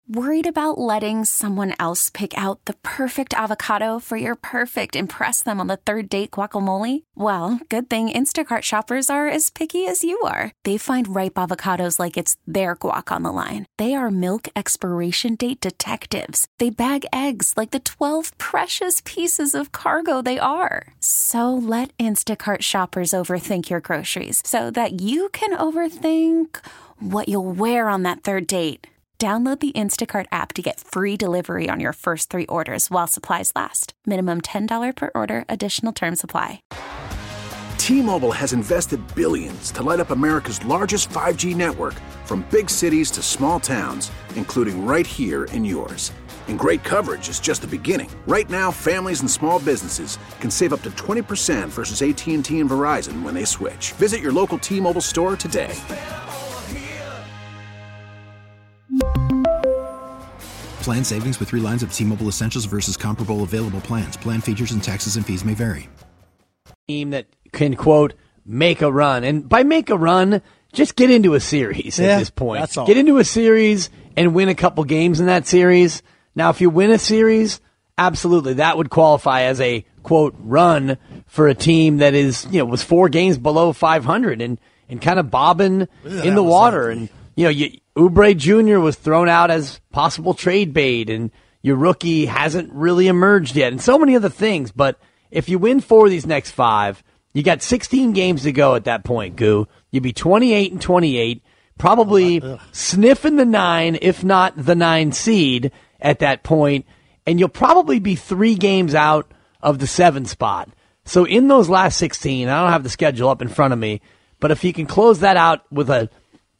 Worried about letting someone else pick out the perfect avocado for your perfect impress them on the third date guacamole? Well, good thing Instacart shoppers are as picky as you are. They find ripe avocados like it's their guac on the line. They are milk expiration date detectives. They bag eggs like the 12 precious pieces of cargo they are. So let Instacart shoppers overthink your groceries so that you can overthink what you'll wear on that third date. Download the Instacart app to get free delivery on your first 3 orders while supplies last. Minimum $10 per order. Additional terms apply. T-Mobile has invested billions to light up America's largest 5G network, from big cities to small towns, including right here in yours. And great coverage is just the beginning. Right now, families and small businesses can save up to 20% versus AT&T and Verizon when they switch. Visit your local T-Mobile store today. Plan savings with 3 lines of T-Mobile Essentials versus comparable available plans. Plan features and taxes and fees may vary. Team that can, quote, make a run. And by make a run, just get into a series at this point. That's all. Get into a series and win a couple games in that series. Now, if you win a series, absolutely, that would qualify as a, quote, run for a team that is, was 4 games below 500 and kind of bobbing in the water. And, Oubre Jr. was thrown out as possible trade bait, and your rookie hasn't really emerged yet, and so many other things. But if you win 4 of these next 5, you got 16 games to go at that point, Goo. You'd be 28-28, probably sniffing the 9, if not the 9 seed at that point, and you'll probably be 3 games out of the 7 spot. So in those last 16, I don't have the schedule up in front of me, but if you can close that out with a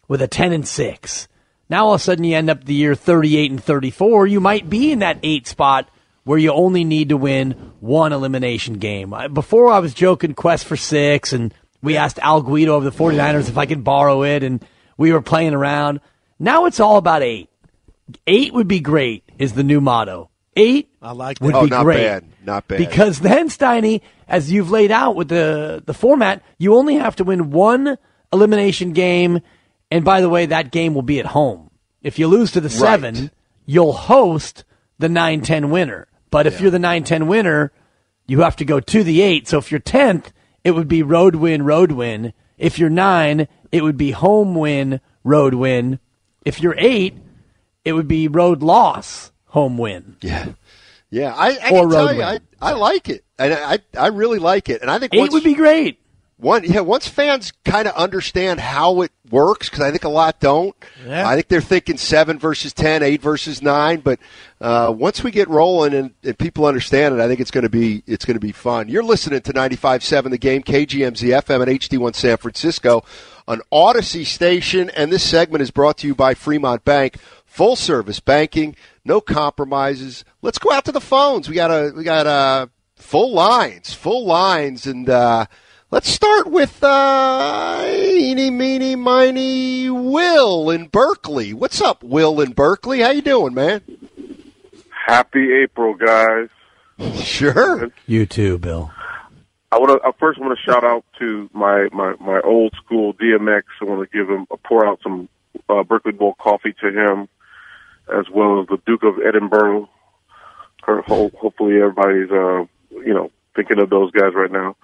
10-6. Now all of a sudden you end up the year 38-34. You might be in that 8 spot where you only need to win 1 elimination game. Before I was joking quest for 6, and we asked Al Guido of the 49ers if I could borrow it, and we were playing around. Now it's all about 8. 8 would be great is the new motto. 8 I like that. would be not great. Bad. Not bad. Because then, Steiny, as you've laid out with the format, you only have to win 1 elimination game. And by the way, that game will be at home. If you lose to the 7, you'll host the 9-10 winner. But if you're the 9-10 winner, you have to go to the 8. So if you're 10th, it would be road win, road win. If you're 9, it would be home win, road win. If you're 8, it would be road loss, home win. Yeah. I can tell you, I like it. And I really like it. And I think 8 would be great. Once fans kind of understand how it works, because I think a lot don't. Yeah. I think they're thinking 7 versus 10, 8 versus 9. But once we get rolling and people understand it, I think it's going to be fun. You're listening to 95.7 The Game, KGMZ FM and HD1 San Francisco, an Odyssey station. And this segment is brought to you by Fremont Bank. Full service banking, no compromises. Let's go out to the phones. We got full lines, and. Let's start with eeny, meeny, miny, Will in Berkeley. What's up, Will in Berkeley? How you doing, man? Happy April, guys. Sure. You too, Bill. I first want to shout out to my old school DMX. I want to pour out some Berkeley Bowl coffee to him, as well as the Duke of Edinburgh. Hopefully everybody's thinking of those guys right now.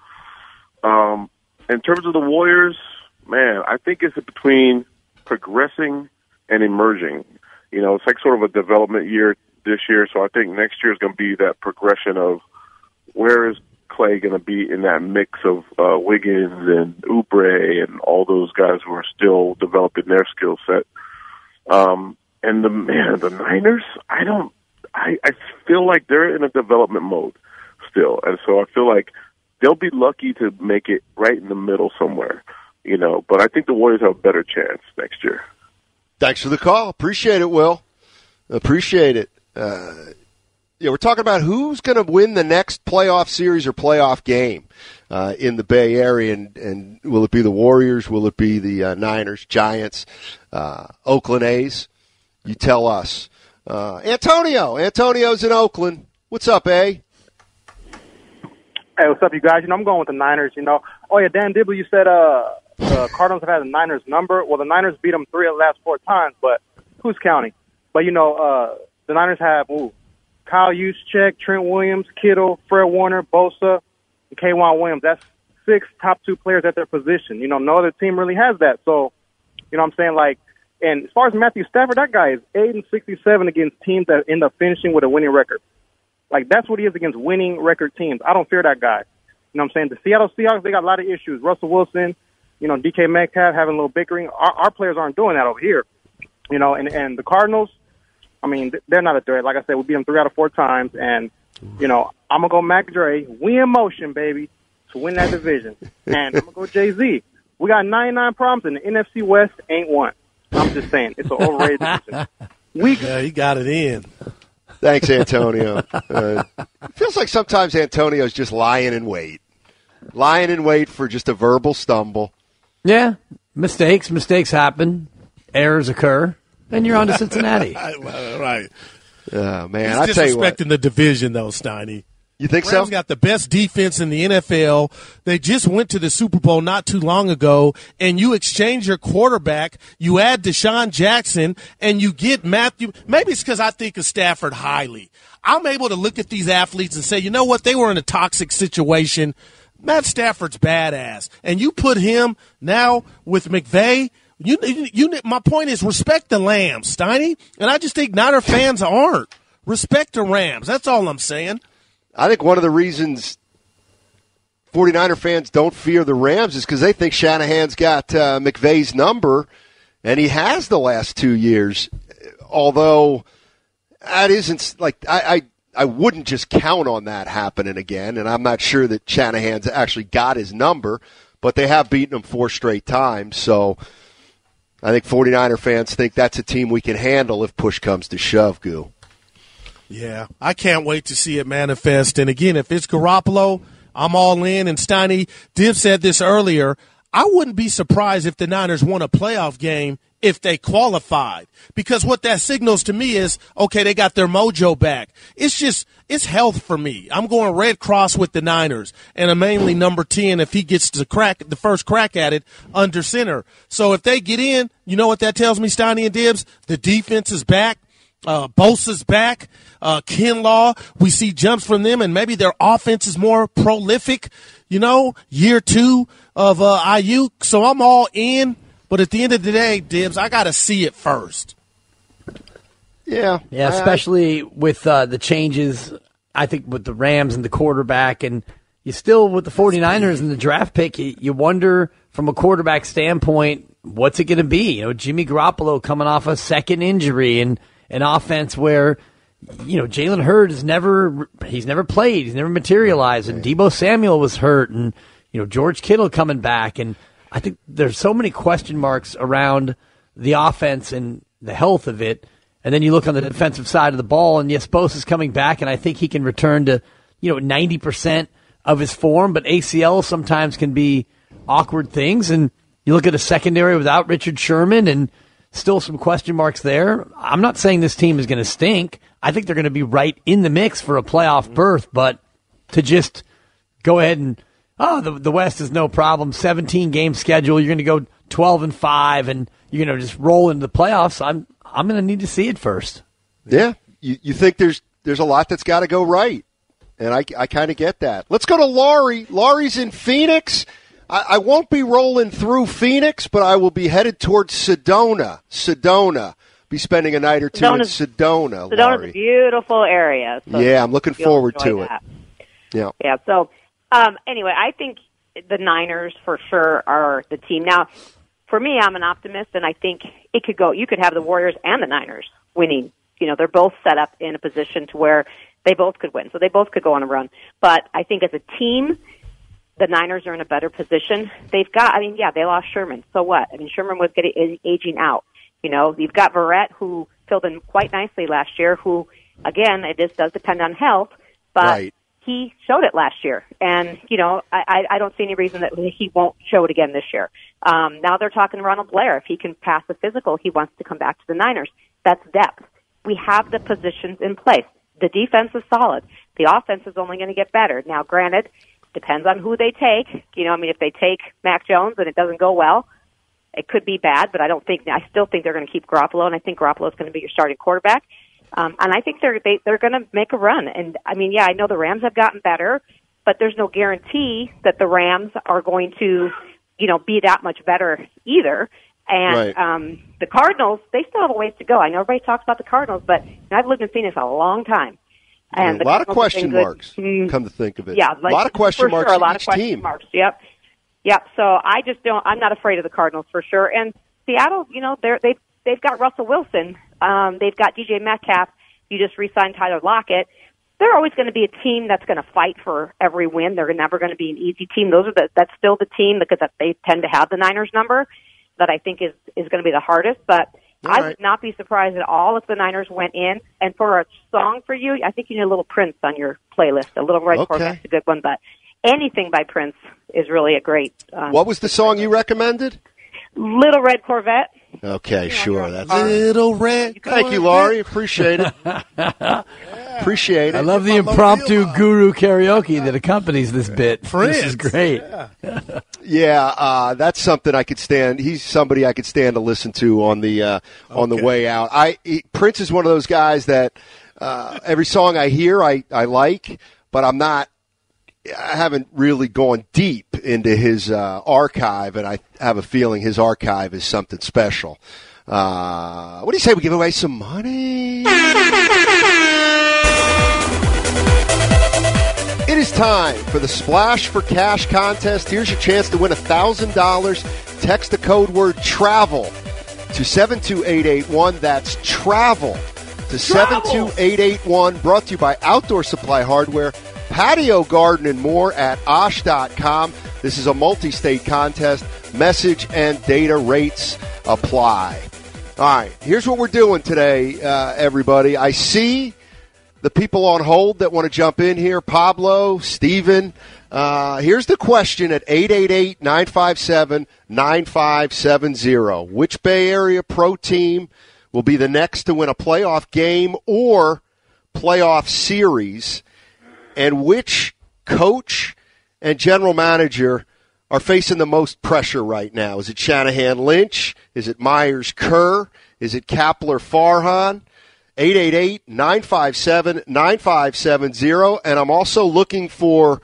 In terms of the Warriors, man, I think it's between progressing and emerging. It's like sort of a development year this year, so I think next year is going to be that progression of where is Clay going to be in that mix of Wiggins and Oubre and all those guys who are still developing their skill set. And the Niners, I feel like they're in a development mode still, and so I feel like they'll be lucky to make it right in the middle somewhere, but I think the Warriors have a better chance next year. Thanks for the call. Appreciate it, Will. Appreciate it. We're talking about who's going to win the next playoff series or playoff game in the Bay Area, and will it be the Warriors? Will it be the Niners, Giants, Oakland A's? You tell us. Antonio's in Oakland. What's up, A? Hey, what's up, you guys? I'm going with the Niners, Oh, yeah, Dan Dibble, you said the Cardinals have had the Niners number. Well, the Niners beat them 3 of the last 4 times, but who's counting? But, the Niners have Kyle Juszczyk, Trent Williams, Kittle, Fred Warner, Bosa, and K'Wan Williams. That's 6 top 2 players at their position. No other team really has that. So, what I'm saying? And as far as Matthew Stafford, that guy is 8-67 against teams that end up finishing with a winning record. That's what he is against winning record teams. I don't fear that guy. You know what I'm saying? The Seattle Seahawks, they got a lot of issues. Russell Wilson, DK Metcalf having a little bickering. Our players aren't doing that over here. And the Cardinals, they're not a threat. Like I said, we beat them 3 out of 4 times. And, I'm going to go Mac Dre. We in motion, baby, to win that division. And I'm going to go Jay-Z. We got 99 problems, and the NFC West ain't one. I'm just saying. It's an overrated division. Yeah, he got it in. Thanks, Antonio. It feels like sometimes Antonio's just lying in wait for just a verbal stumble. Yeah, mistakes happen, errors occur, and you're on to Cincinnati. Right. Oh, man, He's I tell you what. disrespecting the division, though, Steiny. You think Rams so? got the best defense in the NFL. They just went to the Super Bowl not too long ago, and you exchange your quarterback, you add Deshaun Jackson, and you get Matthew. Maybe it's because I think of Stafford highly. I'm able to look at these athletes and say, you know what, they were in a toxic situation. Matt Stafford's badass. And you put him now with McVay. My point is respect the Lambs, Steiny. And I just think Niner fans aren't. Respect the Rams. That's all I'm saying. I think one of the reasons 49er fans don't fear the Rams is because they think Shanahan's got McVay's number, and he has the last 2 years. Although that isn't I wouldn't just count on that happening again, and I'm not sure that Shanahan's actually got his number, but they have beaten him 4 straight times. So I think 49er fans think that's a team we can handle if push comes to shove, Goo. Yeah, I can't wait to see it manifest. And again, if it's Garoppolo, I'm all in. And Steiny, Div said this earlier, I wouldn't be surprised if the Niners won a playoff game if they qualified. Because what that signals to me is, okay, they got their mojo back. It's health for me. I'm going Red Cross with the Niners. And I'm mainly number 10 if he gets the first crack at it under center. So if they get in, you know what that tells me, Steiny and Dibs? The defense is back. Bosa's back. Kinlaw, we see jumps from them, and maybe their offense is more prolific, year 2 of Ayuk. So I'm all in, but at the end of the day, Dibs, I got to see it first. Yeah. Yeah, especially with the changes, I think, with the Rams and the quarterback, and you still, with the 49ers and the draft pick, you wonder from a quarterback standpoint, what's it going to be? Jimmy Garoppolo coming off a second injury and an offense where, Jalen Hurd he's never played, he's never materialized, and Deebo Samuel was hurt, and, George Kittle coming back, and I think there's so many question marks around the offense and the health of it, and then you look on the defensive side of the ball, and yes, Bosa's coming back, and I think he can return to, 90% of his form, but ACL sometimes can be awkward things, and you look at a secondary without Richard Sherman, and still some question marks there. I'm not saying this team is going to stink. I think they're going to be right in the mix for a playoff berth, but to just go ahead and, the West is no problem, 17-game schedule, you're going to go 12-5, and you're going to just roll into the playoffs, I'm going to need to see it first. Yeah, you think there's a lot that's got to go right, and I kind of get that. Let's go to Laurie. Laurie's in Phoenix. I won't be rolling through Phoenix, but I will be headed towards Sedona. Be spending a night or two in Sedona. Sedona's a beautiful area. So yeah, I'm looking forward to it. Yeah. Yeah. So anyway, I think the Niners for sure are the team. Now, for me, I'm an optimist, and I think it could go. You could have the Warriors and the Niners winning. They're both set up in a position to where they both could win, so they both could go on a run. But I think as a team, the Niners are in a better position. They lost Sherman. So what? Sherman was aging out. You've got Verrett, who filled in quite nicely last year, who, again, it just does depend on health, but he showed it last year. And, I don't see any reason that he won't show it again this year. Now they're talking to Ronald Blair. If he can pass the physical, he wants to come back to the Niners. That's depth. We have the positions in place. The defense is solid. The offense is only going to get better. Now, granted, depends on who they take. If they take Mac Jones and it doesn't go well, It could be bad, but I still think they're going to keep Garoppolo, and I think Garoppolo is going to be your starting quarterback. And I think they're going to make a run. And I mean, yeah, I know the Rams have gotten better, but there's no guarantee that the Rams are going to, be that much better either. And right. The Cardinals, they still have a ways to go. I know everybody talks about the Cardinals, but I've lived in Phoenix a long time. And a lot of question marks, come to think of it. Yeah, a lot of question marks sure, in a lot each of question team. Marks. Yep. So I'm not afraid of the Cardinals for sure. And Seattle, they've got Russell Wilson. They've got DJ Metcalf. You just re-signed Tyler Lockett. They're always going to be a team that's going to fight for every win. They're never going to be an easy team. That's still the team because they tend to have the Niners number that I think is going to be the hardest. But I would not be surprised at all if the Niners went in. And for a song for you, I think you need a little Prince on your playlist. A Little Red Corvette's a good one, but anything by Prince is really a great. What was the song you recommended? Little Red Corvette. Okay, sure. That's Little Red Corvette. Thank you, Laurie. Appreciate it. Appreciate it. I love the impromptu guru karaoke that accompanies this bit. Prince. This is great. Yeah, that's something I could stand. He's somebody I could stand to listen to on the way out. Prince is one of those guys that every song I hear I like, but I haven't really gone deep into his archive, and I have a feeling his archive is something special. What do you say we give away some money? It is time for the Splash for Cash contest. Here's your chance to win $1,000. Text the code word TRAVEL to 72881. That's TRAVEL to 72881. Brought to you by Outdoor Supply Hardware, Patio Garden, and more at Osh.com. This is a multi-state contest. Message and data rates apply. All right, here's what we're doing today, everybody. I see the people on hold that want to jump in here. Pablo, Steven. Here's the question at 888-957-9570. Which Bay Area pro team will be the next to win a playoff game or playoff series? And which coach and general manager are facing the most pressure right now? Is it Shanahan Lynch? Is it Myers Kerr? Is it Kapler Farhan? 888-957-9570. And I'm also looking for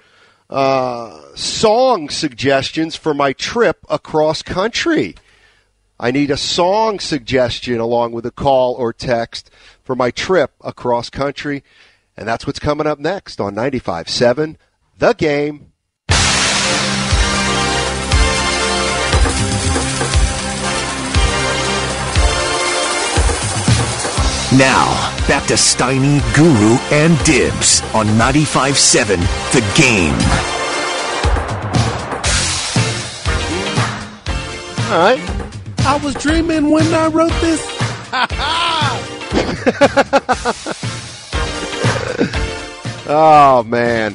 song suggestions for my trip across country. I need a song suggestion along with a call or text for my trip across country. And that's what's coming up next on 95.7 The Game. Now, back to Steiny, Guru, and Dibs on 95.7 The Game. All right. I was dreaming when I wrote this. Oh, man.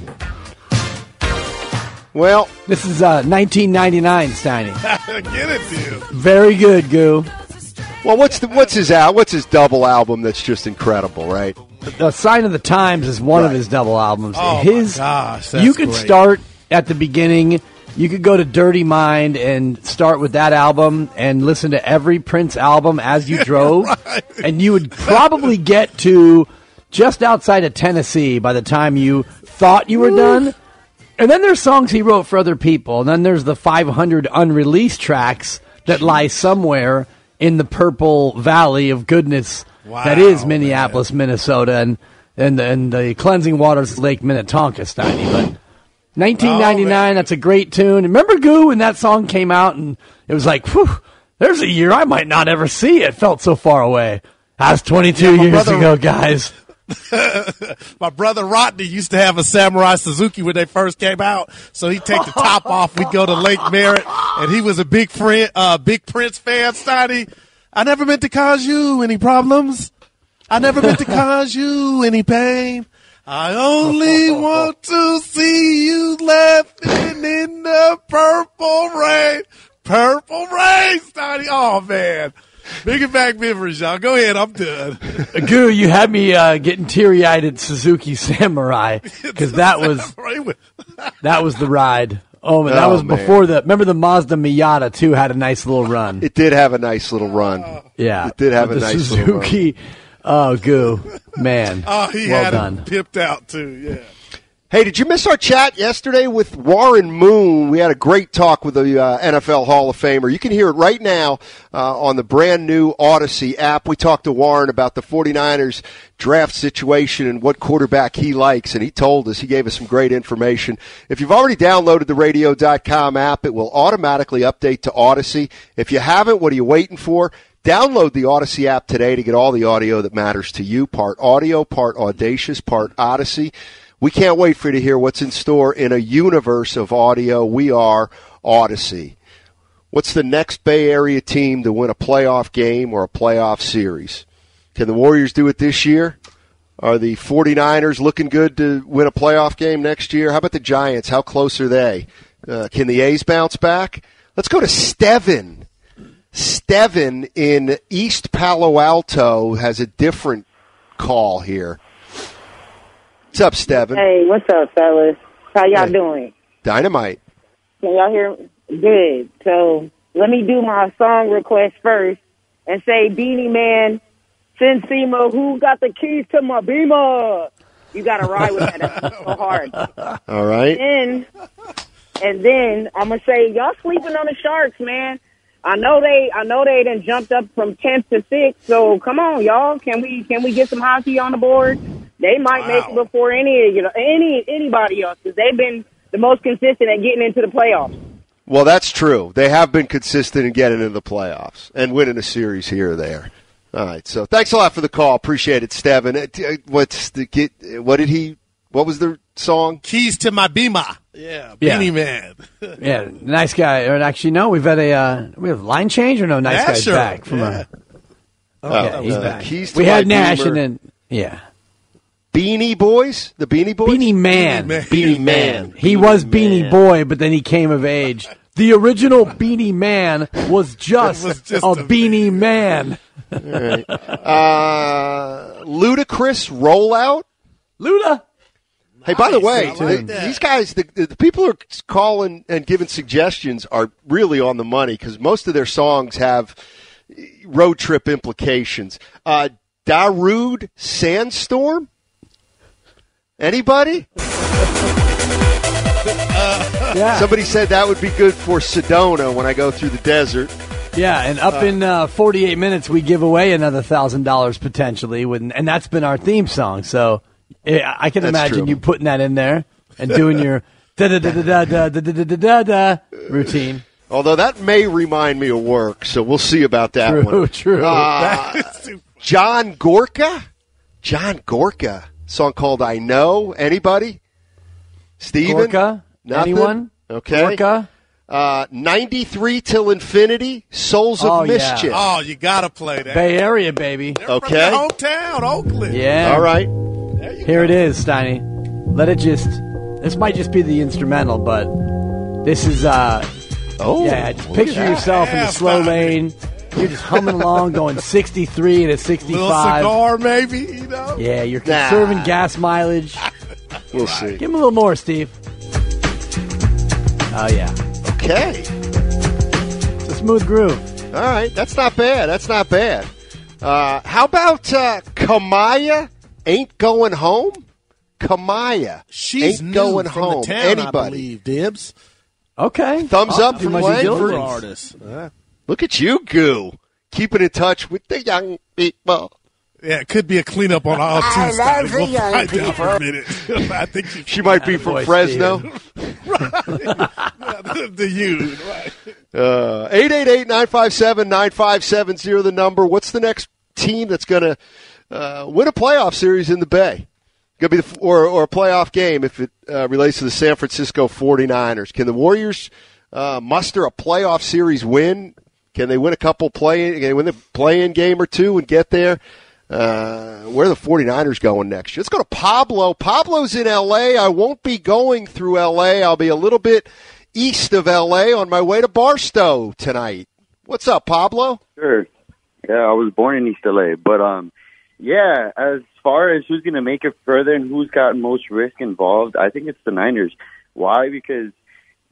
Well, this is 1999, Steiny. Get it, dude. Very good, Goo. Well, what's his double album that's just incredible, right? The Sign of the Times is one of his double albums. Oh, my gosh, that's you could great. start at the beginning. You could go to Dirty Mind and start with that album and listen to every Prince album as you drove. Right. And you would probably get to just outside of Tennessee by the time you thought you were done. And then there's songs he wrote for other people. And then there's the 500 unreleased tracks that lie somewhere in the purple valley of goodness that is Minneapolis, Minnesota, and the cleansing waters of Lake Minnetonka, Steiny. But 1999, that's a great tune. Remember, Goo, when that song came out, and it was like, whew, there's a year I might not ever see. It felt so far away. That was 22 years ago, guys. My brother Rodney used to have a Samurai Suzuki when they first came out, so he'd take the top off. We'd go to Lake Merritt, and he was a big Prince fan, Steiny. I never meant to cause you any problems. I never meant to cause you any pain. I only want to see you laughing in the purple rain. Purple rain, Steiny. Oh, man. Big back memories, y'all. Go ahead. I'm done. Goo, you had me getting teary-eyed at Suzuki Samurai because that was the ride. Oh, man, that was before remember the Mazda Miata, too, had a nice little run. It did have a nice little run. Yeah. It did have a nice little run. Suzuki. Oh, Goo. Man. He well had done. him pipped out, too, yeah. Hey, did you miss our chat yesterday with Warren Moon? We had a great talk with the NFL Hall of Famer. You can hear it right now on the brand new Odyssey app. We talked to Warren about the 49ers draft situation and what quarterback he likes, and he told us, he gave us some great information. If you've already downloaded the radio.com app, it will automatically update to Odyssey. If you haven't, what are you waiting for? Download the Odyssey app today to get all the audio that matters to you. Part audio, part audacious, part Odyssey. We can't wait for you to hear what's in store in a universe of audio. We are Odyssey. What's the next Bay Area team to win a playoff game or a playoff series? Can the Warriors do it this year? Are the 49ers looking good to win a playoff game next year? How about the Giants? How close are they? Can the A's bounce back? Let's go to Steven. Steven in East Palo Alto has a different call here. What's up, Steven? Hey, what's up, fellas? How y'all doing? Dynamite. Can y'all hear me? Good. So let me do my song request first and say, Beanie Man, send SEMA, who got the keys to my Beamer? You got to ride with that. That's so hard. All right. And then I'm going to say, y'all sleeping on the Sharks, man. I know they done jumped up from 10th to 6th, so come on, y'all. Can we get some hockey on the board? They might make it before anybody else, because they've been the most consistent at getting into the playoffs. Well, that's true. They have been consistent in getting into the playoffs and winning a series here or there. All right, so thanks a lot for the call. Appreciate it, Steven. What was the song? Keys to my Beamer. Yeah, Beanie Man. Yeah, nice guy. Or actually, no, we have line change or no? Nice guy's back from he's back. Keys to we had my Nash Beamer. and then Beanie Boys? The Beanie Boys? Beanie Man. Beanie Man. He was Beanie Boy, but then he came of age. The original Beanie Man was just a Beanie Man. All right. Ludacris Rollout? Luda. Hey, by the way, like these guys, the people who are calling and giving suggestions are really on the money because most of their songs have road trip implications. Darude Sandstorm? Anybody? Yeah. Somebody said that would be good for Sedona when I go through the desert. Yeah, and up in 48 minutes, we give away another $1,000 potentially, and that's been our theme song. So I can imagine you putting that in there and doing your da-da-da-da-da-da-da-da-da routine. Although that may remind me of work, so we'll see about that one. True. John Gorka? John Gorka. Song called I Know. Anybody? Steven? Gorka? Nothing? Anyone? Okay. Gorka? 93 Till Infinity, Souls of Mischief. Oh, you got to play that. Bay Area, baby. They're from the hometown, Oakland. Yeah. All right. Here it is, Steiny. This might just be the instrumental, but this is, just picture yourself in the slow lane. You're just humming along, going 63 to 65. Little cigar, maybe, you know? Yeah, you're conserving gas mileage. We'll see. Give him a little more, Steve. Oh, yeah. Okay. It's a smooth groove. All right. That's not bad. How about Kamaya Ain't Going Home? Kamaya She's Ain't Going from Home. The town, Anybody? I believe, Dibs. Okay. Thumbs up from Langford. Artist. Look at you, Goo. Keeping in touch with the young people. Yeah, it could be a cleanup on all two sides. We'll find out for a minute. I think she might be from Fresno. The youth, right. 888-957-9570, the number. What's the next team that's going to win a playoff series in the Bay? Going to be or a playoff game if it relates to the San Francisco 49ers. Can the Warriors muster a playoff series win? Can they win a couple can they win the play-in game or two and get there? Where are the 49ers going next year? Let's go to Pablo. Pablo's in L.A. I won't be going through L.A. I'll be a little bit east of L.A. on my way to Barstow tonight. What's up, Pablo? Sure. Yeah, I was born in East L.A. But, yeah, as far as who's going to make it further and who's got most risk involved, I think it's the Niners. Why? Because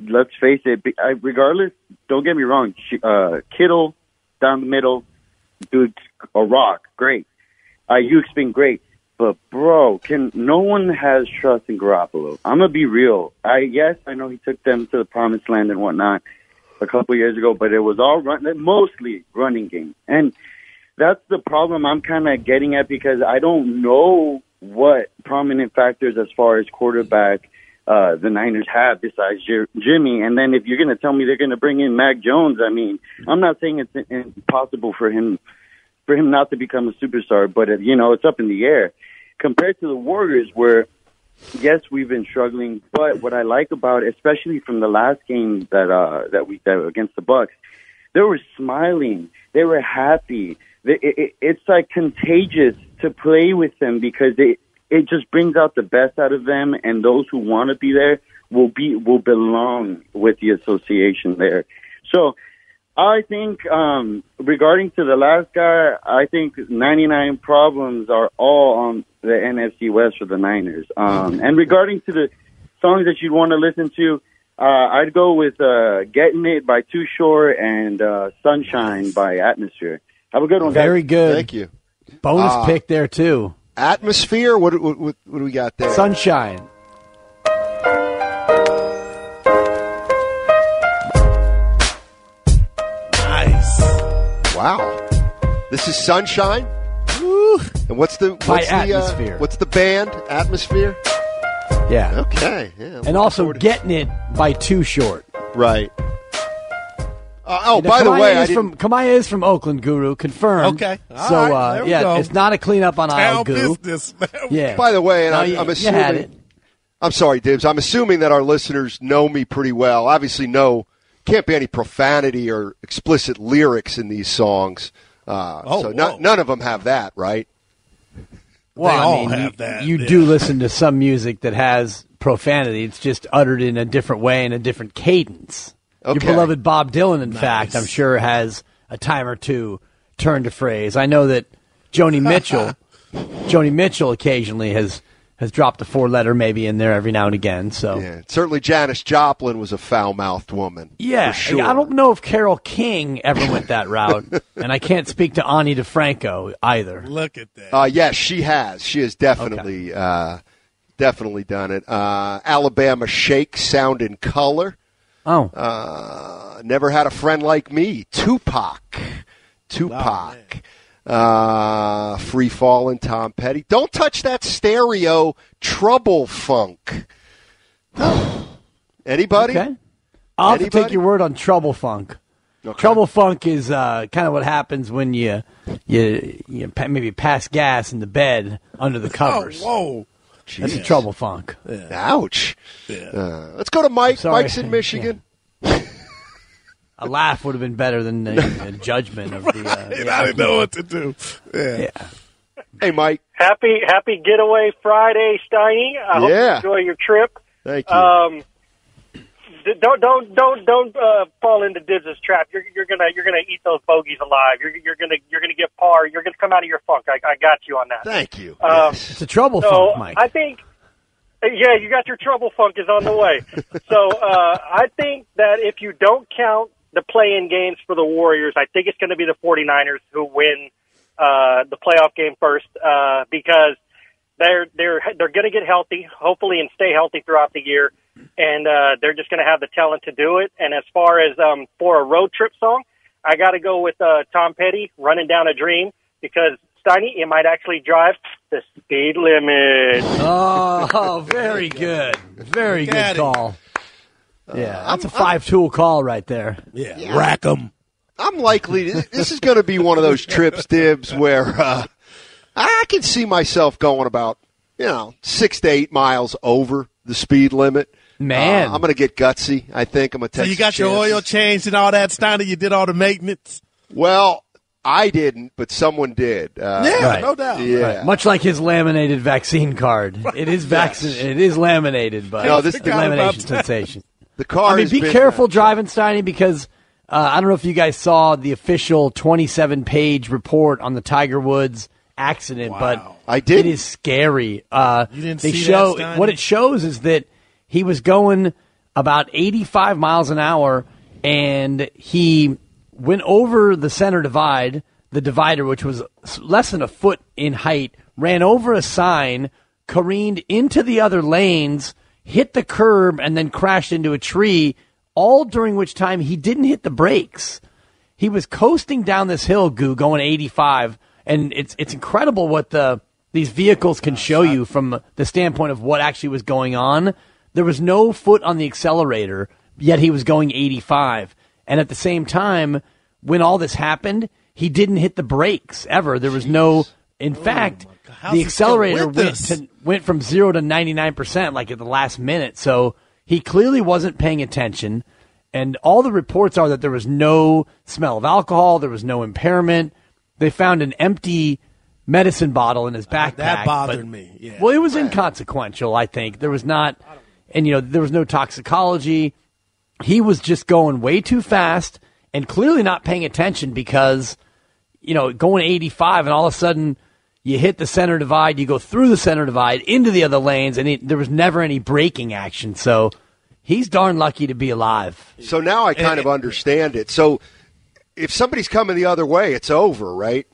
let's face it, regardless, don't get me wrong, Kittle down the middle, dude, a rock, great. Ayuk's been great. But, bro, no one has trust in Garoppolo. I'm going to be real. Yes, I know he took them to the promised land and whatnot a couple years ago, but it was all mostly running game. And that's the problem I'm kind of getting at, because I don't know what prominent factors as far as quarterback the Niners have besides Jimmy. And then if you're going to tell me they're going to bring in Mac Jones, I mean, I'm not saying it's impossible for him not to become a superstar, but it's up in the air. Compared to the Warriors, where, yes, we've been struggling, but what I like about it, especially from the last game that we against the Bucks, they were smiling, they were happy. It's like contagious to play with them, because it just brings out the best out of them, and those who want to be there will belong with the association there. So I think regarding to the last guy, I think 99 problems are all on the NFC West for the Niners. And regarding to the songs that you'd want to listen to, I'd go with Getting It by Too Short and Sunshine by Atmosphere. Have a good one, guys. Very good. Thank you. Bonus pick there, too. Atmosphere? What do we got there? Sunshine. Wow. This is Sunshine? Woo. And what's the Atmosphere. What's the band? Atmosphere? Yeah. Okay. Yeah. And also Getting It by Too Short. Right. By the way, Kamaya is from Oakland, Guru, confirmed. Okay. So right, go. It's not a cleanup on aisle goo. Business. Yeah. By the way, and I'm assuming. You had it. I'm sorry, Dibs. I'm assuming that our listeners know me pretty well. Obviously, can't be any profanity or explicit lyrics in these songs. None of them have that, right? Well, have that. You do listen to some music that has profanity. It's just uttered in a different way, in a different cadence. Okay. Your beloved Bob Dylan, in fact, I'm sure has a time or two turn to phrase. I know that Joni Mitchell occasionally has dropped a 4-letter maybe in there every now and again. So yeah, certainly Janis Joplin was a foul-mouthed woman. Yeah, for sure. I don't know if Carole King ever went that route, and I can't speak to Ani DeFranco either. Look at that. Yes, she has. She has definitely definitely done it. Alabama Shake, Sound and Color. Oh. Never Had a Friend Like Me. Tupac. Free Fallin', Tom Petty. Don't Touch That Stereo, Trouble Funk. Anybody? Okay. I'll have to take your word on Trouble Funk. Okay. Trouble Funk is kind of what happens when you maybe pass gas in the bed under the covers. Whoa. Jeez. That's a Trouble Funk. Yeah. Ouch. Yeah. Let's go to Mike. Sorry. Mike's in Michigan. Yeah. A laugh would have been better than a judgment of the. I didn't know what to do. Yeah. Hey, Mike. Happy Getaway Friday, Steiny. I hope you enjoy your trip. Thank you. Don't fall into Dibs' trap. You're gonna eat those bogeys alive. You're gonna get par. You're gonna come out of your funk. I got you on that. Thank you. It's a trouble funk, Mike. I think. Yeah, you got your trouble funk is on the way. So I think that if you don't count the play-in games for the Warriors, I think it's going to be the 49ers who win the playoff game first because they're going to get healthy, hopefully, and stay healthy throughout the year, and they're just going to have the talent to do it. And as far as for a road trip song, I got to go with Tom Petty, Running Down a Dream, because Steiny, it might actually drive the speed limit. Oh, very good. Very good call. Yeah, that's a 5-tool call right there. Yeah. Rack 'em. I'm likely, this is going to be one of those trips, Dibs, where I can see myself going about, 6 to 8 miles over the speed limit. Man. I'm going to get gutsy, I think. I'm going to take So you got your oil changed and all that, Steiner? You did all the maintenance? Well, I didn't, but someone did. No doubt. Yeah. Right. Much like his laminated vaccine card. It is it is laminated, but this the lamination sensation. The car be careful driving, Steiny, because I don't know if you guys saw the official 27-page report on the Tiger Woods accident, but I did. It is scary. You didn't they see show that, Steiny? what it shows is that he was going about 85 miles an hour, and he went over the center divide, the divider, which was less than a foot in height, ran over a sign, careened into the other lanes, hit the curb, and then crashed into a tree, all during which time he didn't hit the brakes. He was coasting down this hill, going 85, and it's incredible what these vehicles can show you from the standpoint of what actually was going on. There was no foot on the accelerator, yet he was going 85. And at the same time, when all this happened, he didn't hit the brakes ever. There was no, in fact, the accelerator went from 0 to 99% like at the last minute. So he clearly wasn't paying attention. And all the reports are that there was no smell of alcohol. There was no impairment. They found an empty medicine bottle in his backpack. That bothered me. Yeah. Well, it was inconsequential, I think. There was not, and there was no toxicology. He was just going way too fast and clearly not paying attention because, going 85 and all of a sudden you hit the center divide, you go through the center divide into the other lanes, and there was never any braking action. So he's darn lucky to be alive. So now I kind of understand it. So if somebody's coming the other way, it's over, right?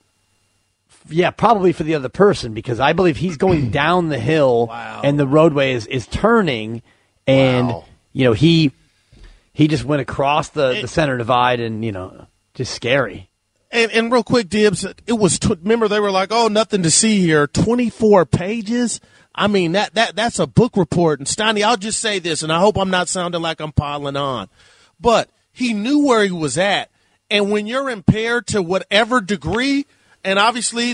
Yeah, probably for the other person, because I believe he's going down the hill and the roadway is turning, and he just went across the center divide, and just scary. And real quick, Dibs, it was remember they were like, oh, nothing to see here. 24 pages. I mean that's a book report. And Steiny, I'll just say this, and I hope I'm not sounding like I'm piling on, but he knew where he was at, and when you're impaired to whatever degree. And obviously,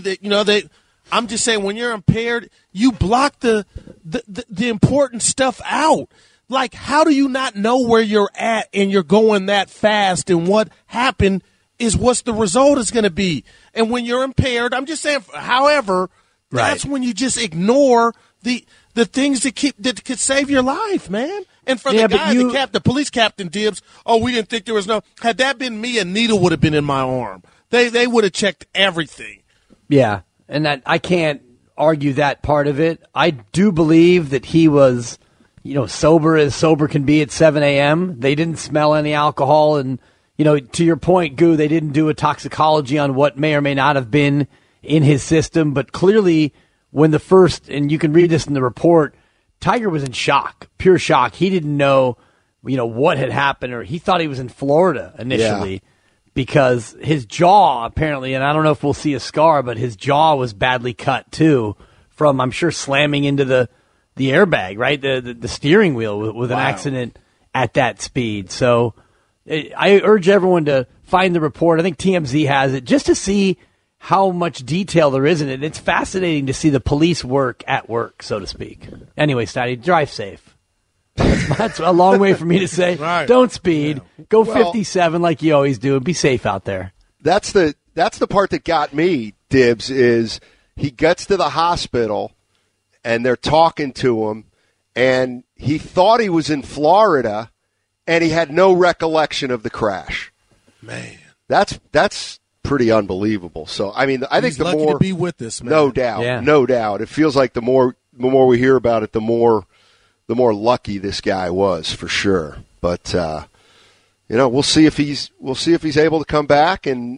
I'm just saying, when you're impaired, you block the important stuff out. Like, how do you not know where you're at and you're going that fast? And what happened is what's the result is going to be. And when you're impaired, I'm just saying, however, that's when you just ignore the things that could save your life, man. And for the guy, the police captain, Dibs, we didn't think there was had that been me, a needle would have been in my arm. They would have checked everything. Yeah, and I can't argue that part of it. I do believe that he was, sober as sober can be at 7 a.m. They didn't smell any alcohol, and, to your point, Goo, they didn't do a toxicology on what may or may not have been in his system. But clearly, when the first, and you can read this in the report, Tiger was in shock, pure shock. He didn't know, what had happened, or he thought he was in Florida initially. Yeah. Because his jaw, apparently, and I don't know if we'll see a scar, but his jaw was badly cut, too, from, I'm sure, slamming into the airbag, right? The steering wheel with an accident at that speed. So I urge everyone to find the report. I think TMZ has it, just to see how much detail there is in it. It's fascinating to see the police work at work, so to speak. Anyway, Stoddy, drive safe. That's a long way for me to say, don't speed. Yeah. Go 57 like you always do, and be safe out there. That's the part that got me, Dibs, is he gets to the hospital, and they're talking to him, and he thought he was in Florida, and he had no recollection of the crash. Man. That's pretty unbelievable. So, I mean, I think the lucky more to be with this, man. No doubt. No doubt. It feels like the more we hear about it, the more lucky this guy was, for sure. But we'll see if he's able to come back and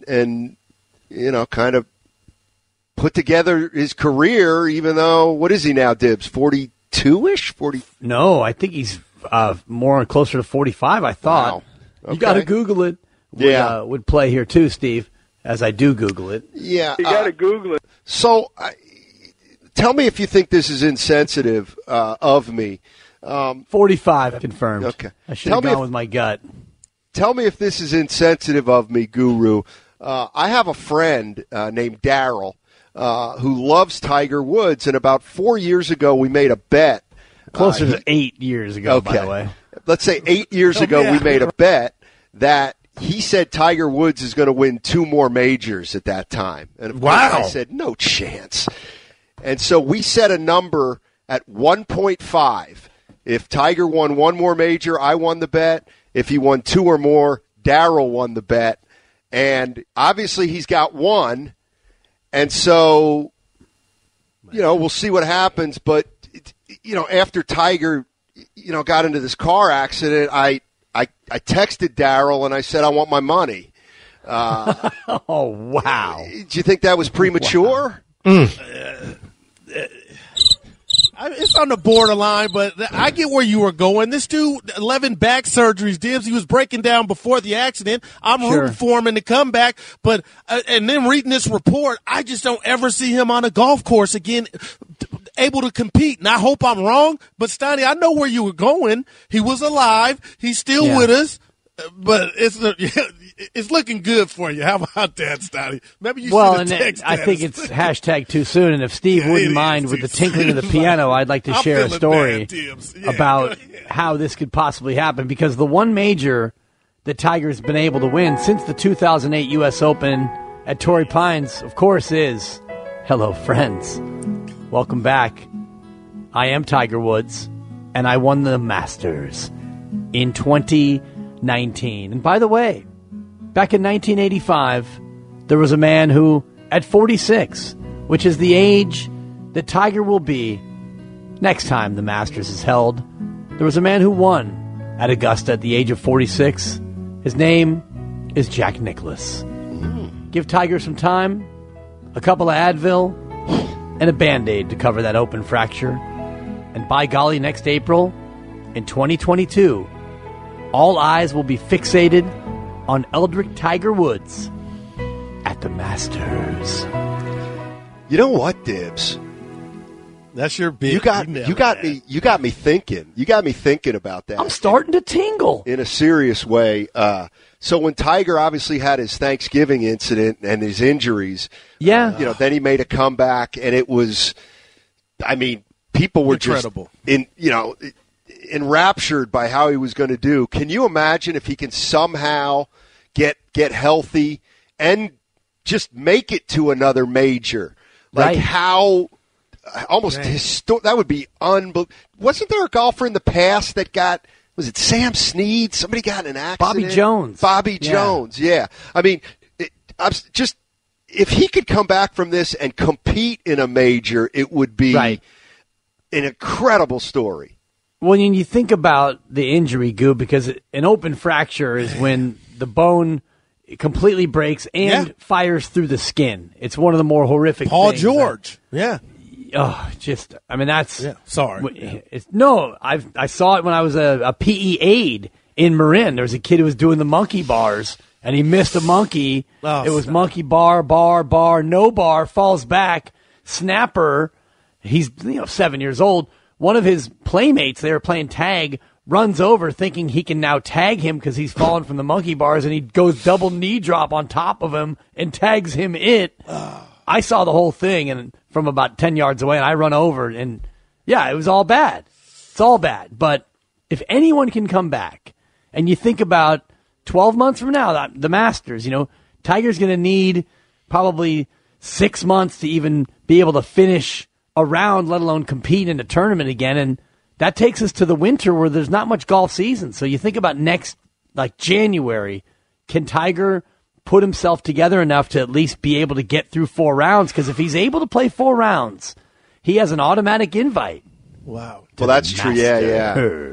kind of put together his career. Even though, what is he now, Dibs? 42-ish? 40? No, I think he's more closer to 45. I thought. Wow. Okay. You got to Google it. Would play here too, Steve. As I do Google it. Yeah, you got to Google it. So. Tell me if you think this is insensitive of me. 45 confirmed. Okay. I should have gone with my gut. Tell me if this is insensitive of me, Guru. I have a friend named Daryl who loves Tiger Woods, and about 4 years ago we made a bet. Closer to 8 years ago, by the way. Let's say 8 years ago we made a bet that he said Tiger Woods is going to win 2 more majors at that time. And of course I said, no chance. And so we set a number at 1.5. If Tiger won 1 more major, I won the bet. If he won 2 or more, Daryl won the bet. And obviously he's got 1. And so, we'll see what happens. But, after Tiger, got into this car accident, I texted Daryl and I said I want my money. Oh, wow. Do you think that was premature? Wow. It's on the borderline, but I get where you were going. This dude, 11 back surgeries, Dibs. He was breaking down before the accident. I'm rooting for him in the comeback, but and then reading this report, I just don't ever see him on a golf course again, able to compete. And I hope I'm wrong, but Steiny, I know where you were going. He was alive. He's still with us, but it's looking good for you. How about that, Steiny? Maybe you should have texted I think it's hashtag too soon. And if Steve wouldn't mind with the tinkling of the piano, I'd like to share a story about how this could possibly happen. Because the one major that Tiger's been able to win since the 2008 U.S. Open at Torrey Pines, of course, is hello, friends. Welcome back. I am Tiger Woods, and I won the Masters in 2019. And by the way, back in 1985, there was a man who, at 46, which is the age that Tiger will be next time the Masters is held, there was a man who won at Augusta at the age of 46. His name is Jack Nicklaus. Give Tiger some time, a couple of Advil, and a Band-Aid to cover that open fracture. And by golly, next April, in 2022, all eyes will be fixated on Eldrick Tiger Woods at the Masters. You know what, Dibs? That's your big. You got me. You got me thinking. You got me thinking about that. I'm starting to tingle in a serious way. So when Tiger obviously had his Thanksgiving incident and his injuries, then he made a comeback, and it was, I mean, people were incredible. Just enraptured by how he was going to do. Can you imagine if he can somehow get healthy and just make it to another major? Like how almost that would be unbelievable. Wasn't there a golfer in the past that got, was it Sam Snead? Somebody got in an accident. Bobby Jones, yeah. I mean, if he could come back from this and compete in a major, it would be an incredible story. Well, when you think about the injury, Goob, because an open fracture is when the bone completely breaks and fires through the skin. It's one of the more horrific Paul things. George, that's... sorry. I saw it when I was a PE aide in Marin. There was a kid who was doing the monkey bars, and he missed a monkey. It was monkey bar, no bar, falls back, snapper. He's 7 years old. One of his playmates, they were playing tag, runs over thinking he can now tag him because he's fallen from the monkey bars, and he goes double knee drop on top of him and tags him I saw the whole thing and from about 10 yards away, and I run over, and it was all bad. It's all bad. But if anyone can come back, and you think about 12 months from now, the Masters, Tiger's going to need probably 6 months to even be able to finish a round, let alone compete in a tournament again. And that takes us to the winter where there's not much golf season. So you think about next, January, can Tiger put himself together enough to at least be able to get through 4 rounds? Because if he's able to play 4 rounds, he has an automatic invite. Wow. Well, that's true. Yeah.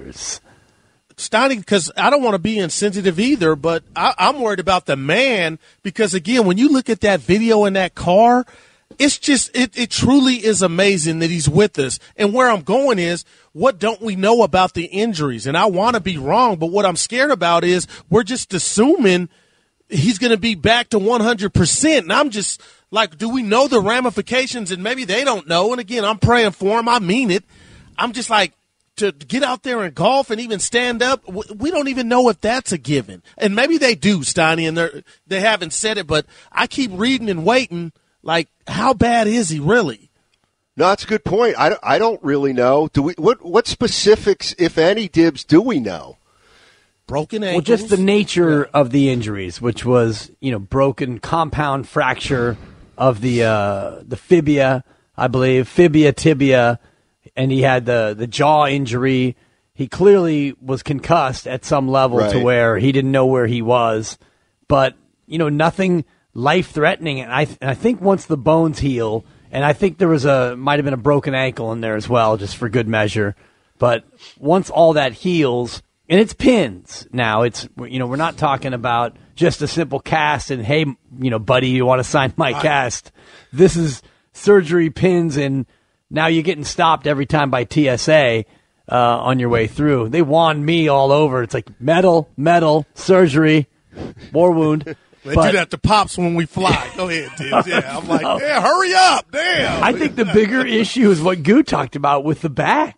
Steiny, because I don't want to be insensitive either, but I'm worried about the man because, again, when you look at that video in that car, it's just, it truly is amazing that he's with us. And where I'm going is, what don't we know about the injuries? And I want to be wrong, but what I'm scared about is we're just assuming he's going to be back to 100%. And I'm just like, do we know the ramifications? And maybe they don't know. And again, I'm praying for him. I mean it. I'm just like, to get out there and golf and even stand up, we don't even know if that's a given. And maybe they do, Steiny, and they haven't said it, but I keep reading and waiting. Like, how bad is he really? No, that's a good point. I don't really know. Do we? What specifics, if any, Dibs, do we know? Broken ankles. Well, just the nature of the injuries, which was broken compound fracture of the fibia, I believe, tibia, and he had the jaw injury. He clearly was concussed at some level to where he didn't know where he was, but nothing life-threatening. And I think once the bones heal, and I think there was might have been a broken ankle in there as well, just for good measure. But once all that heals, and it's pins now, we're not talking about just a simple cast and, hey, buddy, you want to sign my cast. This is surgery, pins, and now you're getting stopped every time by TSA on your way through. They wand me all over. It's like metal, surgery, more wound. They do that to Pops when we fly. Go ahead, Tibbs. Yeah, I'm like, yeah, hurry up, damn. I think the bigger issue is what Goo talked about with the back.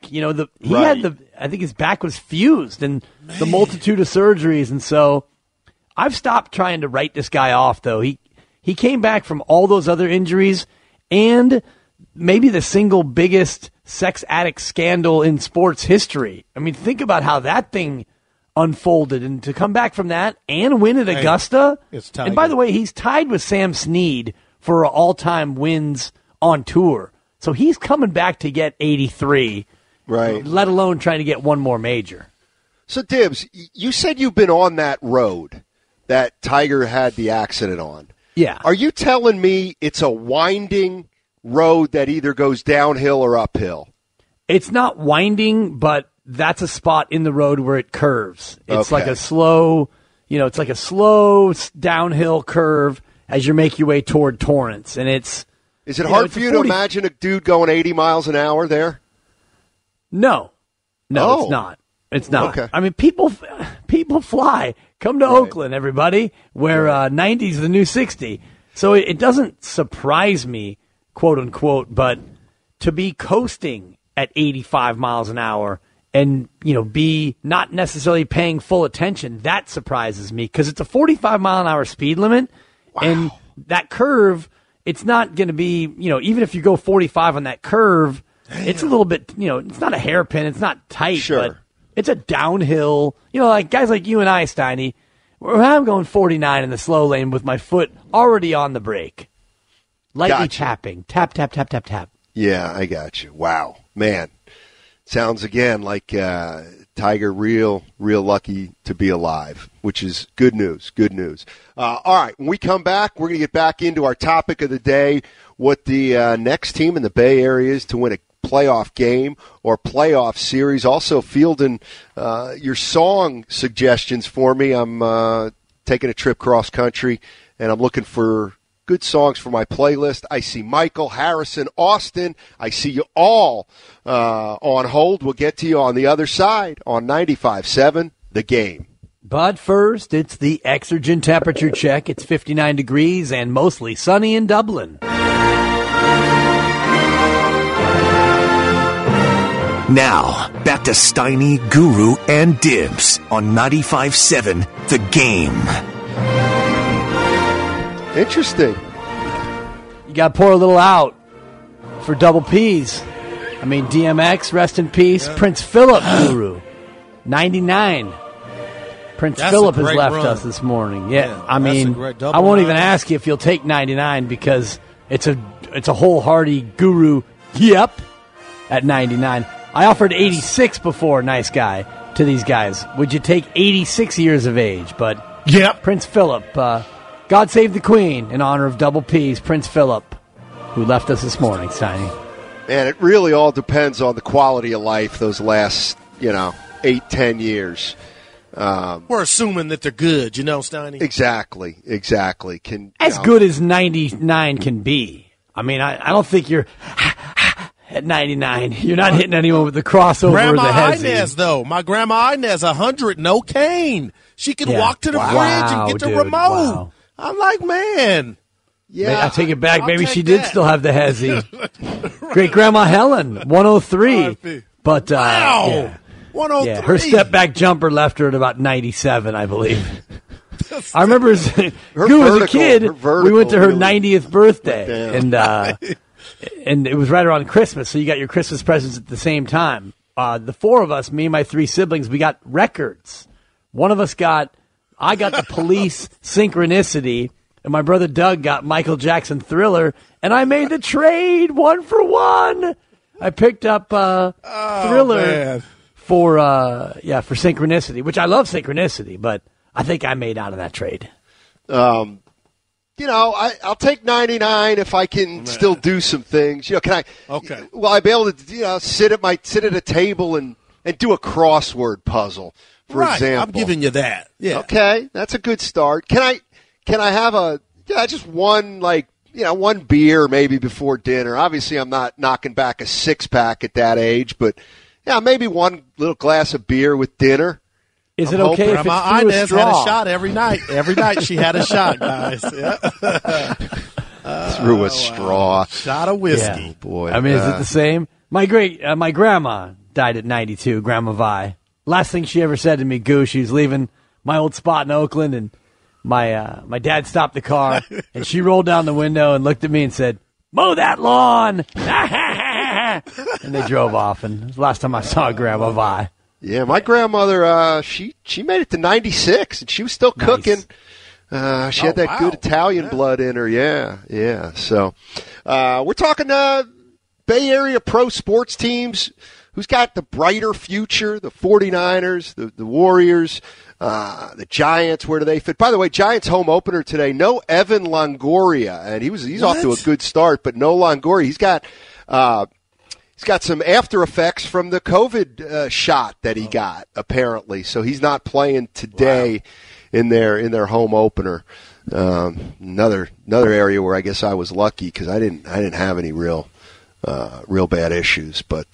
I think his back was fused and the multitude of surgeries. And so I've stopped trying to write this guy off, though. He came back from all those other injuries and maybe the single biggest sex addict scandal in sports history. I mean, think about how that thing unfolded, and to come back from that and win at Augusta. And by the way, he's tied with Sam Snead for all-time wins on tour. So he's coming back to get 83, right? Let alone trying to get one more major. So, Dibbs, you said you've been on that road that Tiger had the accident on. Yeah. Are you telling me it's a winding road that either goes downhill or uphill? It's not winding, but that's a spot in the road where it curves. It's like a slow, it's like a slow downhill curve as you make your way toward Torrance. And is it hard for you to imagine a dude going 80 miles an hour there? No, it's not. It's not. Okay. I mean, people fly. Come to Oakland, everybody, where 90 is the new 60. So it doesn't surprise me, quote unquote, but to be coasting at 85 miles an hour and, be not necessarily paying full attention, that surprises me because it's a 45 mile an hour speed limit. Wow. And that curve, it's not going to be, even if you go 45 on that curve, it's a little bit, it's not a hairpin, it's not tight, but it's a downhill, like guys like you and I, Steiny, I'm going 49 in the slow lane with my foot already on the brake. Lightly tapping. Tap, tap, tap, tap, tap. Yeah, I got you. Wow. Man, sounds again like Tiger real lucky to be alive, which is good news. Good news. All right, when we come back, we're going to get back into our topic of the day, what the next team in the Bay Area is to win a playoff game or playoff series. Also fielding your song suggestions for me. I'm taking a trip cross country, and I'm looking for good songs for my playlist. I see Michael, Harrison, Austin. I see you all on hold. We'll get to you on the other side on 95.7 The Game. But first, it's the Exergen temperature check. It's 59 degrees and mostly sunny in Dublin. Now, back to Steiny, Guru, and Dibbs on 95.7 The Game. Interesting. You got to pour a little out for Double P's. I mean, DMX, rest in peace. Prince Philip, Guru, 99. Prince Philip has left us this morning. Yeah, I mean, I won't even ask you if you'll take 99 because it's a wholehearty Guru. Yep, at 99. I offered 86 before, nice guy, to these guys. Would you take 86 years of age? But Prince Philip. God save the Queen in honor of Double P's, Prince Philip, who left us this morning, Steiny. Man, it really all depends on the quality of life those last, 8-10 years. We're assuming that they're good, Steiny? Exactly. As good as 99 can be. I mean, I don't think you're at 99. You're not hitting anyone with the crossover or the hezzy. Inez, though. My Grandma Inez, 100, no cane. She can walk to the fridge and get the remote. Wow. I'm like, man. Yeah, I take it back. Maybe she did still have the hezzy. Right. Great Grandma Helen, 103. But wow, 103. Yeah, her step back jumper left her at about 97, I believe. I remember as a kid, we went to her 90th birthday, and it was right around Christmas. So you got your Christmas presents at the same time. The four of us, me and my three siblings, we got records. One of us I got the Police Synchronicity, and my brother Doug got Michael Jackson Thriller, and I made the trade 1 for 1. I picked up Thriller for Synchronicity, which I love Synchronicity, but I think I made out of that trade. I'll take 99 if I can still do some things. Can I? Okay. Will I be able to sit at a table and and do a crossword puzzle, for example. I'm giving you that. Yeah. Okay, that's a good start. Can I have just one, one beer maybe before dinner? Obviously, I'm not knocking back a 6-pack at that age, but yeah, maybe one little glass of beer with dinner. Is it okay if it's Grandma through a Inez straw? had a shot every night. Every night she had a shot, guys. Yeah. Through a straw. Shot of whiskey. Yeah. Boy. I mean, is it the same? My grandma died at 92, Grandma Vi. Last thing she ever said to me, Goo, she was leaving my old spot in Oakland, and my dad stopped the car, and she rolled down the window and looked at me and said, "Mow that lawn!" And they drove off, and it was the last time I saw Grandma Vi. Yeah, my grandmother, she made it to 96, and she was still cooking. She had that good Italian blood in her. Yeah. So we're talking Bay Area pro sports teams. Who's got the brighter future? The 49ers, the Warriors, the Giants. Where do they fit? By the way, Giants home opener today. No Evan Longoria, and he's off to a good start, but no Longoria. He's got some after effects from the COVID shot that he got, apparently. So he's not playing today in their home opener. Another area where I guess I was lucky because I didn't have any real bad issues, but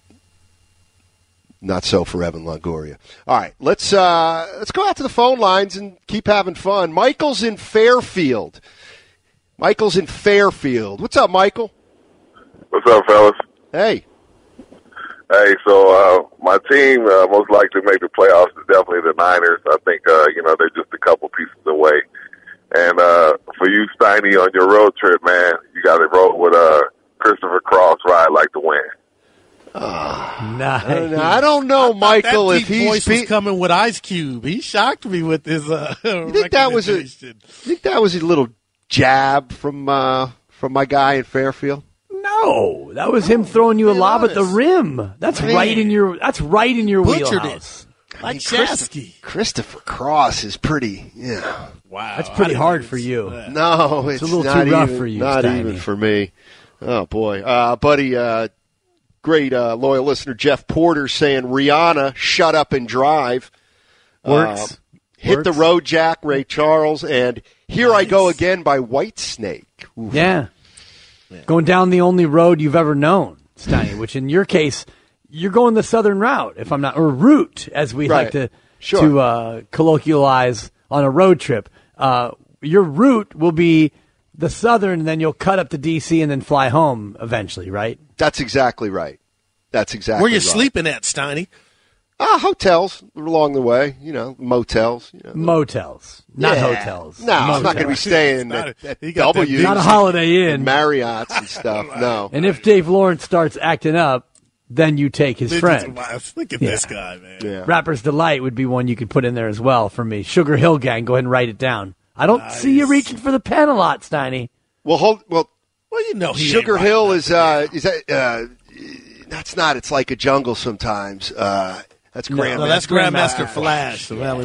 not so for Evan Longoria. All right, let's go out to the phone lines and keep having fun. Michael's in Fairfield. What's up, Michael? What's up, fellas? Hey. Hey, so my team most likely to make the playoffs is definitely the Niners. I think, they're just a couple pieces away. And for you, Steiny, on your road trip, man, you got to roll with Christopher Cross, Ride Like the Wind. Nice. I don't know, Michael, that if deep he's voice was coming with Ice Cube. He shocked me with his You think that was a little jab from my guy in Fairfield? No, that was him throwing you a lob at the rim. That's right in your wheelhouse. Like Jasky. Christopher Cross is pretty. Wow, that's pretty hard for you. No, it's a little not too rough even, for you. Not Steiny. even for me. Oh boy, buddy. Great loyal listener Jeff Porter saying Rihanna, "Shut Up and Drive." Works. Hit the Road, Jack, Ray Charles, and Here I Go Again by Whitesnake. Oof. Yeah. Going down the only road you've ever known, Steiny, which in your case, you're going the southern route, if I'm not, or route, as we like to colloquialize on a road trip. Your route will be the southern, and then you'll cut up to D.C. and then fly home eventually, right? That's exactly right. Where you sleeping at, Steiny? Hotels along the way, motels. Motels, not hotels. No, I'm not going to be staying at W's. Not a Holiday Inn. Marriott's and stuff, no. And if Dave Lawrence starts acting up, then you take his friend. Look at this guy, man. Yeah. Rapper's Delight would be one you could put in there as well for me. Sugar Hill Gang, go ahead and write it down. I don't see you reaching for the pen a lot, Steiny. Well, Sugar Hill is that that's not. It's like a jungle sometimes. That's Grandmaster. No, that's Grandmaster Flash.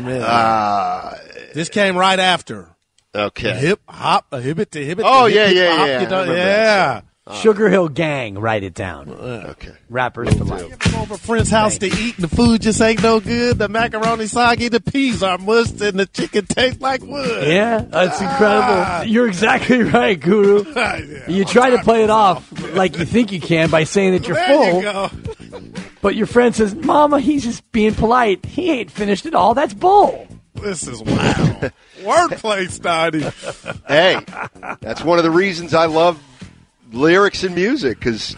This came right after. Okay. Hip hop, a hibbit to hibbit. Oh, to hip, yeah. hip, hop, yeah. Sugar Hill Gang, write it down. Okay. Rapper's Delight. You come over a friend's house to eat, and the food just ain't no good. The macaroni soggy, the peas are mushed, and the chicken tastes like wood. Yeah, that's incredible. You're exactly right, Guru. You try to play it off like you think you can by saying that you're full. You go. But your friend says, Mama, he's just being polite. He ain't finished it all. That's bull. This is wow. Wordplay, Steiny. Hey, that's one of the reasons I love lyrics and music, because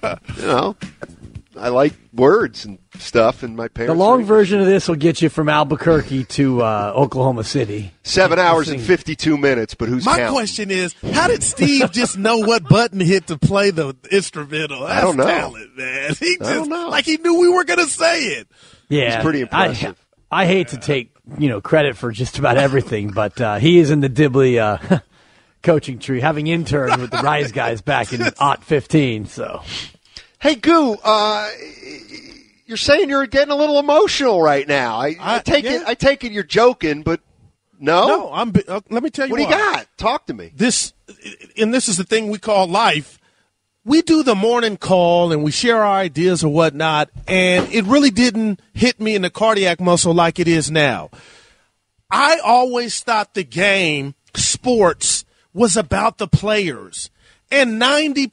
I like words and stuff, and my parents. The long version of this will get you from Albuquerque to Oklahoma City. 7 hours and 52 minutes, but who's My counting? question is, how did Steve just know what button to hit to play the instrumental? That's I don't know. talent, man. He just, I don't know. like he knew we were going to say it. Yeah, It's pretty impressive. I hate to take credit for just about everything, but he is in the Dibley coaching tree, having interned with the Rise guys back in '15. So, Hey, Goo, you're saying you're getting a little emotional right now. I take it you're joking, but no. Let me tell you what do you got? Talk to me. This is the thing we call life. we do the morning call and we share our ideas or whatnot, and it really didn't hit me in the cardiac muscle like it is now. I always thought the game, sports, was about the players. And 90%,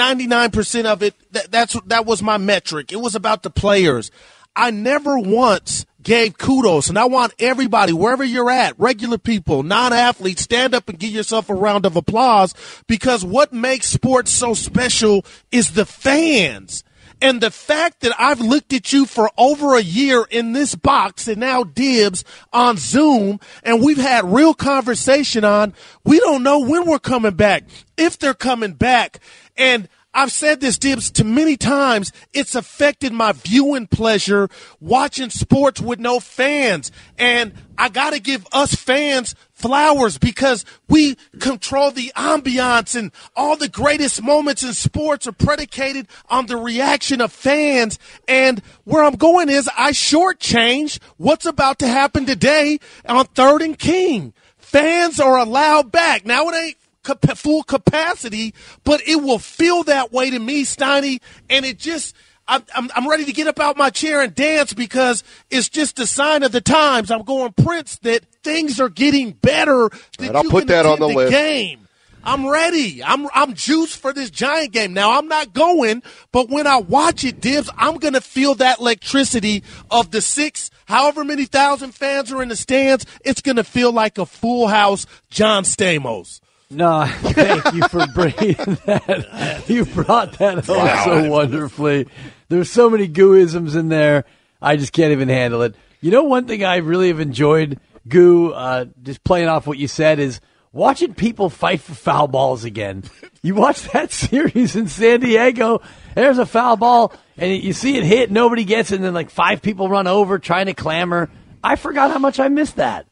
99% of it, that was my metric. It was about the players. I never once gave kudos, and I want everybody, wherever you're at, regular people, non-athletes, stand up and give yourself a round of applause, because what makes sports so special is the fans. And the fact that I've looked at you for over a year in this box and now Dibs on Zoom, and we've had real conversation on, we don't know when we're coming back, if they're coming back. And I've said this, Dibs, to many times. It's affected my viewing pleasure watching sports with no fans. And I got to give us fans flowers, because we control the ambiance, and all the greatest moments in sports are predicated on the reaction of fans. And where I'm going is I shortchange what's about to happen today on 3rd and King. Fans are allowed back. Now, it ain't full capacity, but it will feel that way to me, Steiny, and it just I'm ready to get up out my chair and dance, because it's just a sign of the times. I'm going, Prince, that things are getting better. That I'll put that on the list. Game. I'm ready. I'm juiced for this Giant game. Now, I'm not going, but when I watch it, Dibs, I'm going to feel that electricity of the 6, however many thousand fans are in the stands. It's going to feel like a full house John Stamos. No, thank you for bringing that. You brought that home so wonderfully. There's so many gooisms in there, I just can't even handle it. You know, one thing I really have enjoyed, Goo, just playing off what you said, is watching people fight for foul balls again. You watch that series in San Diego, there's a foul ball, and you see it hit, nobody gets it, and then like 5 people run over trying to clamor. I forgot how much I missed that.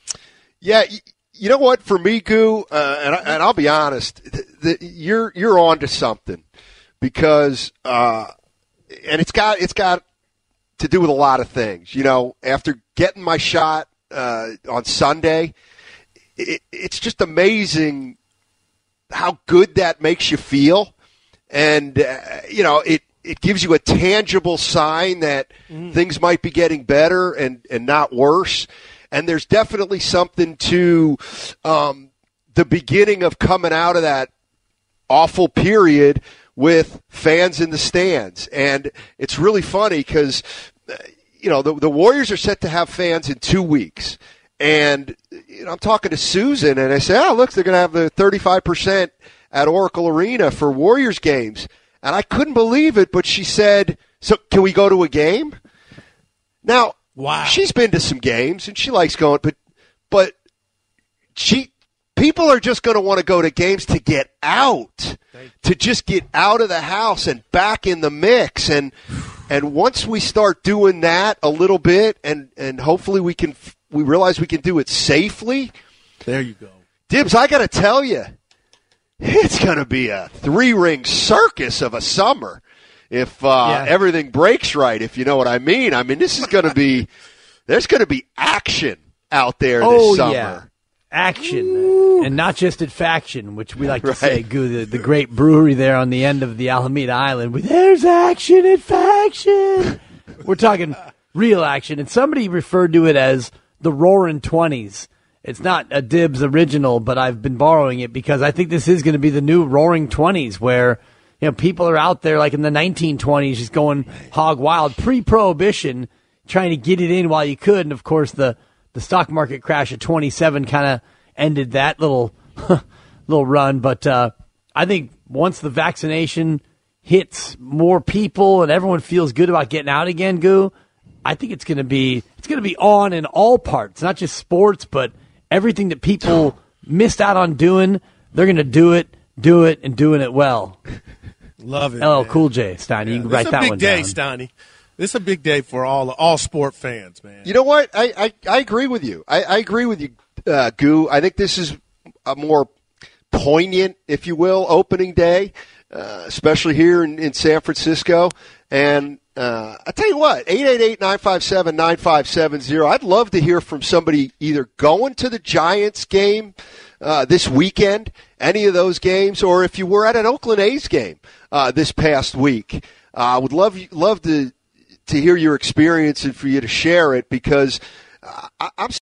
Yeah, you know what? For me, Goo, and I'll be honest, you're on to something, because and it's got to do with a lot of things. You know, after getting my shot on Sunday, it's just amazing how good that makes you feel, and you know, it gives you a tangible sign that things might be getting better and not worse. And there's definitely something to the beginning of coming out of that awful period with fans in the stands. And it's really funny because, you know, the Warriors are set to have fans in 2 weeks. And, you know, I'm talking to Susan, and I say, oh, look, they're going to have the 35% at Oracle Arena for Warriors games. And I couldn't believe it, but she said, so can we go to a game? Now, wow. She's been to some games, and she likes going, but people are just going to want to go to games to get out, to just get out of the house and back in the mix. And once we start doing that a little bit, and hopefully we realize we can do it safely. There you go. Dibs, I got to tell you, it's going to be a 3-ring circus of a summer. If everything breaks right, if you know what I mean. I mean, this is going to be – there's going to be action out there this summer. Yeah. Action. Ooh. And not just at Faction, which we like to say, Goo, the great brewery there on the end of the Alameda Island. There's action at Faction. We're talking real action. And somebody referred to it as the Roaring 20s. It's not a Dibs original, but I've been borrowing it because I think this is going to be the new Roaring 20s, where – you know, people are out there like in the 1920s just going hog wild, pre-prohibition, trying to get it in while you could. And, of course, the stock market crash at 27 kind of ended that little run. But I think once the vaccination hits more people and everyone feels good about getting out again, Goo, I think it's going to be on in all parts, not just sports, but everything that people missed out on doing, they're going to do it, and doing it well. Love it. LL Cool J, Steiny. You can write that one down. It's a big day, Steiny. It's a big day for all sport fans, man. You know what? I agree with you. I agree with you, Goo. I think this is a more poignant, if you will, opening day, especially here in San Francisco. And I tell you what, 888-957-9570. I'd love to hear from somebody either going to the Giants game this weekend, any of those games, or if you were at an Oakland A's game. this past week. I would love to hear your experience and for you to share it, because I'm